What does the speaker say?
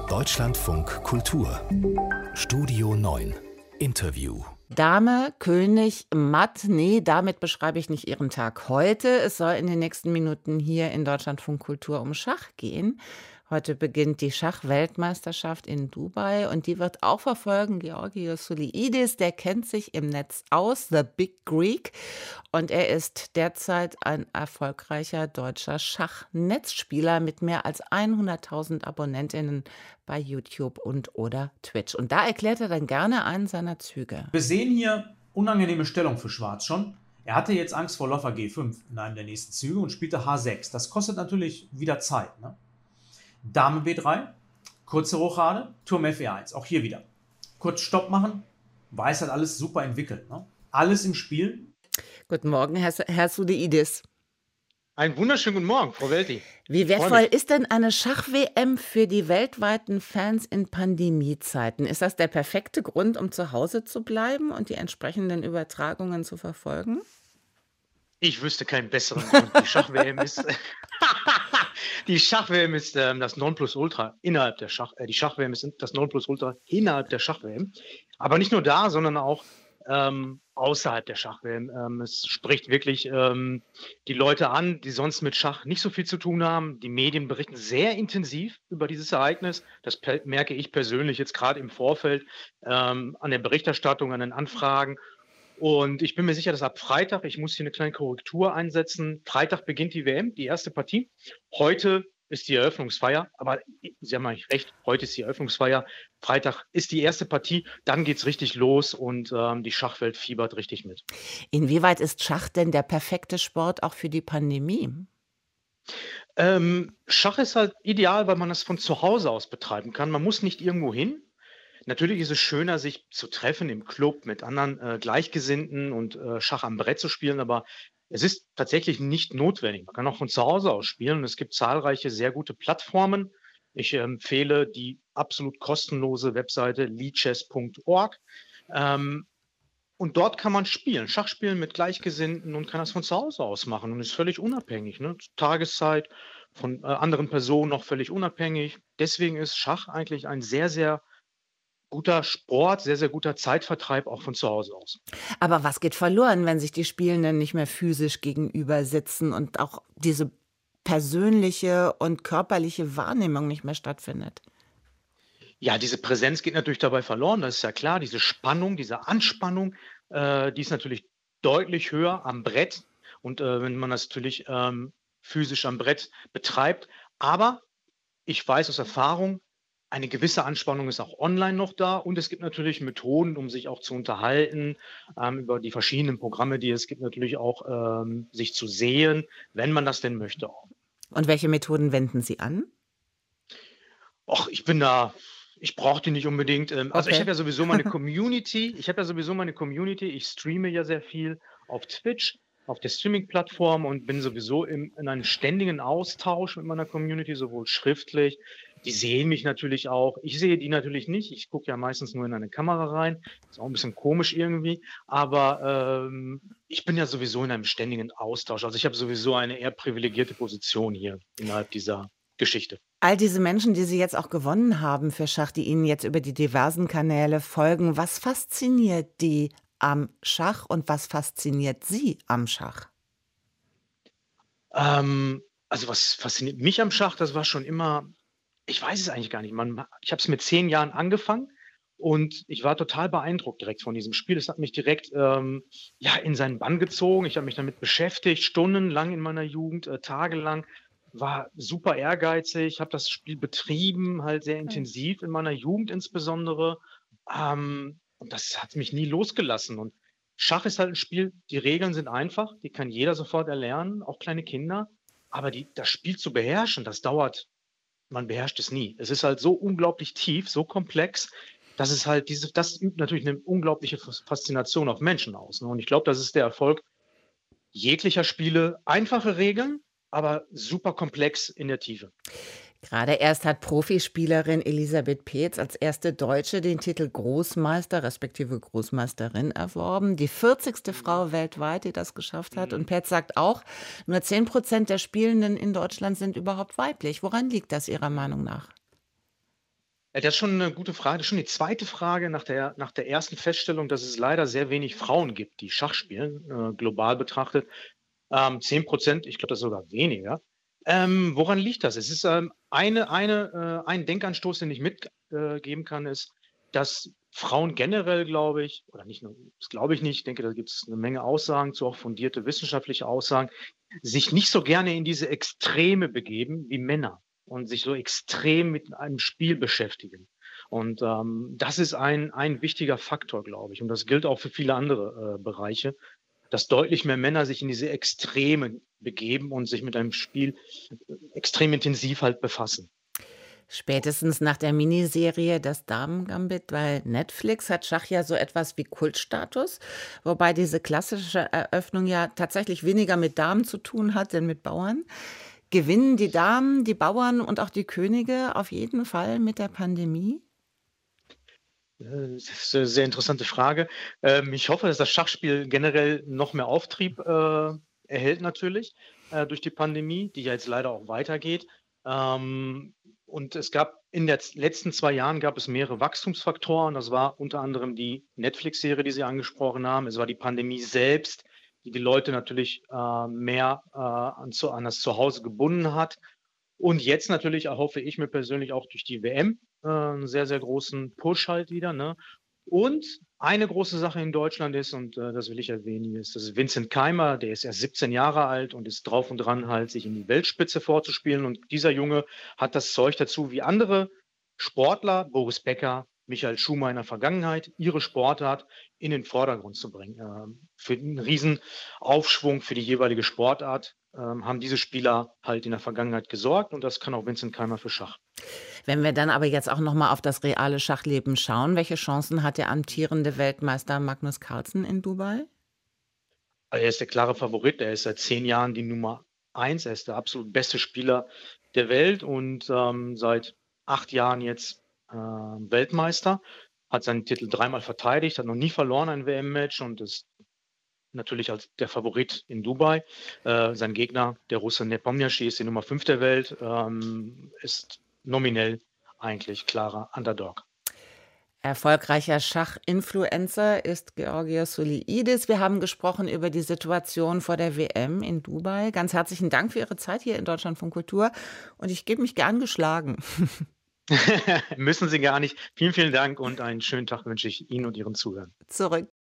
Deutschlandfunk Kultur Studio 9 Interview. Dame, König, Matt, nee, damit beschreibe ich nicht Ihren Tag heute. Es soll in den nächsten Minuten hier in Deutschlandfunk Kultur um Schach gehen. Heute beginnt die Schachweltmeisterschaft in Dubai und die wird auch verfolgen Georgios Souliidis, der kennt sich im Netz aus, The Big Greek, und er ist derzeit ein erfolgreicher deutscher Schachnetzspieler mit mehr als 100.000 Abonnentinnen bei YouTube und oder Twitch. Und da erklärt er dann gerne einen seiner Züge. Wir sehen hier unangenehme Stellung für Schwarz schon. Er hatte jetzt Angst vor Läufer G5 in einem der nächsten Züge und spielte H6. Das kostet natürlich wieder Zeit, ne? Dame B3, kurze Rochade, Turm F1, auch hier wieder. Kurz Stopp machen, Weiß hat alles super entwickelt, ne? Alles im Spiel. Guten Morgen, Herr Souliidis. Einen wunderschönen guten Morgen, Frau Welti. Wie wertvoll ist denn eine Schach-WM für die weltweiten Fans in Pandemiezeiten? Ist das der perfekte Grund, um zu Hause zu bleiben und die entsprechenden Übertragungen zu verfolgen? Ich wüsste keinen besseren Grund. Die Schach-WM ist, die Schach-WM ist das Nonplusultra innerhalb der die Schach-WM ist das Nonplusultra innerhalb der Schach-WM. Aber nicht nur da, sondern auch außerhalb der Schach-WM. Es spricht wirklich die Leute an, die sonst mit Schach nicht so viel zu tun haben. Die Medien berichten sehr intensiv über dieses Ereignis. Das merke ich persönlich jetzt gerade im Vorfeld an der Berichterstattung, an den Anfragen. Und ich bin mir sicher, dass ab Freitag, ich muss hier eine kleine Korrektur einsetzen, Freitag beginnt die WM, die erste Partie. Heute ist die Eröffnungsfeier, aber Sie haben eigentlich recht, heute ist die Eröffnungsfeier, Freitag ist die erste Partie, dann geht's richtig los und die Schachwelt fiebert richtig mit. Inwieweit ist Schach denn der perfekte Sport auch für die Pandemie? Schach ist halt ideal, weil man das von zu Hause aus betreiben kann. Man muss nicht irgendwo hin. Natürlich ist es schöner, sich zu treffen im Club mit anderen Gleichgesinnten und Schach am Brett zu spielen, aber es ist tatsächlich nicht notwendig. Man kann auch von zu Hause aus spielen und es gibt zahlreiche sehr gute Plattformen. Ich empfehle die absolut kostenlose Webseite lichess.org. Und dort kann man spielen, Schach spielen mit Gleichgesinnten und kann das von zu Hause aus machen und ist völlig unabhängig, ne? Tageszeit, von anderen Personen auch völlig unabhängig. Deswegen ist Schach eigentlich ein sehr, sehr guter Sport, sehr, sehr guter Zeitvertreib auch von zu Hause aus. Aber was geht verloren, wenn sich die Spielenden nicht mehr physisch gegenüber sitzen und auch diese persönliche und körperliche Wahrnehmung nicht mehr stattfindet? Ja, diese Präsenz geht natürlich dabei verloren, das ist ja klar. Diese Spannung, diese Anspannung, die ist natürlich deutlich höher am Brett. Und wenn man das natürlich physisch am Brett betreibt. Aber ich weiß aus Erfahrung, eine gewisse Anspannung ist auch online noch da und es gibt natürlich Methoden, um sich auch zu unterhalten, über die verschiedenen Programme, die es gibt, natürlich auch sich zu sehen, wenn man das denn möchte auch. Und welche Methoden wenden Sie an? Och, ich brauche die nicht unbedingt. Also ich habe ja sowieso meine Community, ich streame ja sehr viel auf Twitch, auf der Streaming-Plattform und bin sowieso in einem ständigen Austausch mit meiner Community, sowohl schriftlich. Die sehen mich natürlich auch. Ich sehe die natürlich nicht. Ich gucke ja meistens nur in eine Kamera rein. Ist auch ein bisschen komisch irgendwie. Aber ich bin ja sowieso in einem ständigen Austausch. Also ich habe sowieso eine eher privilegierte Position hier innerhalb dieser Geschichte. All diese Menschen, die Sie jetzt auch gewonnen haben für Schach, die Ihnen jetzt über die diversen Kanäle folgen, was fasziniert die am Schach und was fasziniert Sie am Schach? Also was fasziniert mich am Schach, das war schon immer, ich weiß es eigentlich gar nicht. Ich habe es mit 10 Jahren angefangen und ich war total beeindruckt direkt von diesem Spiel. Es hat mich direkt in seinen Bann gezogen. Ich habe mich damit beschäftigt, stundenlang in meiner Jugend, tagelang. War super ehrgeizig, habe das Spiel betrieben, halt sehr intensiv in meiner Jugend insbesondere. Und das hat mich nie losgelassen. Und Schach ist halt ein Spiel, die Regeln sind einfach, die kann jeder sofort erlernen, auch kleine Kinder. Aber das Spiel zu beherrschen, das dauert, man beherrscht es nie. Es ist halt so unglaublich tief, so komplex, dass es halt das übt natürlich eine unglaubliche Faszination auf Menschen aus. Ne? Und ich glaube, das ist der Erfolg jeglicher Spiele. Einfache Regeln, aber super komplex in der Tiefe. Gerade erst hat Profispielerin Elisabeth Peetz als erste Deutsche den Titel Großmeister respektive Großmeisterin erworben. Die 40. Frau weltweit, die das geschafft hat. Und Peetz sagt auch, nur 10% der Spielenden in Deutschland sind überhaupt weiblich. Woran liegt das Ihrer Meinung nach? Das ist schon eine gute Frage. Das ist schon die zweite Frage nach der ersten Feststellung, dass es leider sehr wenig Frauen gibt, die Schach spielen, global betrachtet. 10%, ich glaube, das ist sogar weniger. Woran liegt das? Es ist ein Denkanstoß, den ich mitgeben kann, ist, dass Frauen generell, glaube ich, oder nicht nur, das glaube ich nicht, ich denke, da gibt es eine Menge Aussagen zu, auch fundierte wissenschaftliche Aussagen, sich nicht so gerne in diese Extreme begeben wie Männer und sich so extrem mit einem Spiel beschäftigen. Und das ist ein wichtiger Faktor, glaube ich. Und das gilt auch für viele andere Bereiche, dass deutlich mehr Männer sich in diese Extreme begeben und sich mit einem Spiel extrem intensiv halt befassen. Spätestens nach der Miniserie Das Damen-Gambit bei Netflix hat Schach ja so etwas wie Kultstatus, wobei diese klassische Eröffnung ja tatsächlich weniger mit Damen zu tun hat, denn mit Bauern. Gewinnen die Damen, die Bauern und auch die Könige auf jeden Fall mit der Pandemie? Das ist eine sehr interessante Frage. Ich hoffe, dass das Schachspiel generell noch mehr Auftrieb erhält natürlich durch die Pandemie, die ja jetzt leider auch weitergeht. Und es gab in den letzten 2 Jahren gab es mehrere Wachstumsfaktoren. Das war unter anderem die Netflix-Serie, die Sie angesprochen haben. Es war die Pandemie selbst, die Leute natürlich mehr an das Zuhause gebunden hat. Und jetzt natürlich erhoffe ich mir persönlich auch durch die WM einen sehr, sehr großen Push halt wieder. Ne? Und eine große Sache in Deutschland ist, und das will ich erwähnen, ist, das ist Vincent Keimer, der ist erst 17 Jahre alt und ist drauf und dran, halt sich in die Weltspitze vorzuspielen. Und dieser Junge hat das Zeug dazu, wie andere Sportler, Boris Becker, Michael Schumacher in der Vergangenheit, ihre Sportart in den Vordergrund zu bringen. Für einen riesen Aufschwung für die jeweilige Sportart haben diese Spieler halt in der Vergangenheit gesorgt und das kann auch Vincent Keimer für Schach. Wenn wir dann aber jetzt auch noch mal auf das reale Schachleben schauen, welche Chancen hat der amtierende Weltmeister Magnus Carlsen in Dubai? Er ist der klare Favorit, er ist seit 10 Jahren die Nummer 1, er ist der absolut beste Spieler der Welt und seit 8 Jahren jetzt Weltmeister, hat seinen Titel 3-mal verteidigt, hat noch nie verloren ein WM-Match und ist natürlich als der Favorit in Dubai. Sein Gegner, der Russe Nepomniachtchi, ist die Nummer 5 der Welt, ist nominell eigentlich klarer Underdog. Erfolgreicher Schach-Influencer ist Georgios Soliidis. Wir haben gesprochen über die Situation vor der WM in Dubai. Ganz herzlichen Dank für Ihre Zeit hier in Deutschlandfunk Kultur und ich gebe mich gern geschlagen. Müssen Sie gar nicht. Vielen, vielen Dank und einen schönen Tag wünsche ich Ihnen und Ihren Zuhörern. Zurück.